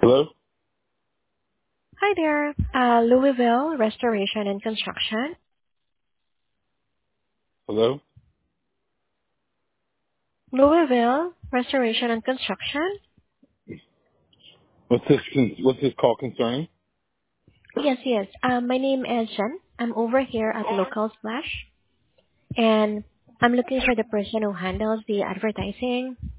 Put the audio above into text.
Hello? Hi there. Louisville Restoration and Construction. Hello? Louisville Restoration and Construction. What's this call concerning? Yes, yes. My name is Jen. I'm over here at Local Splash, and I'm looking for the person who handles the advertising.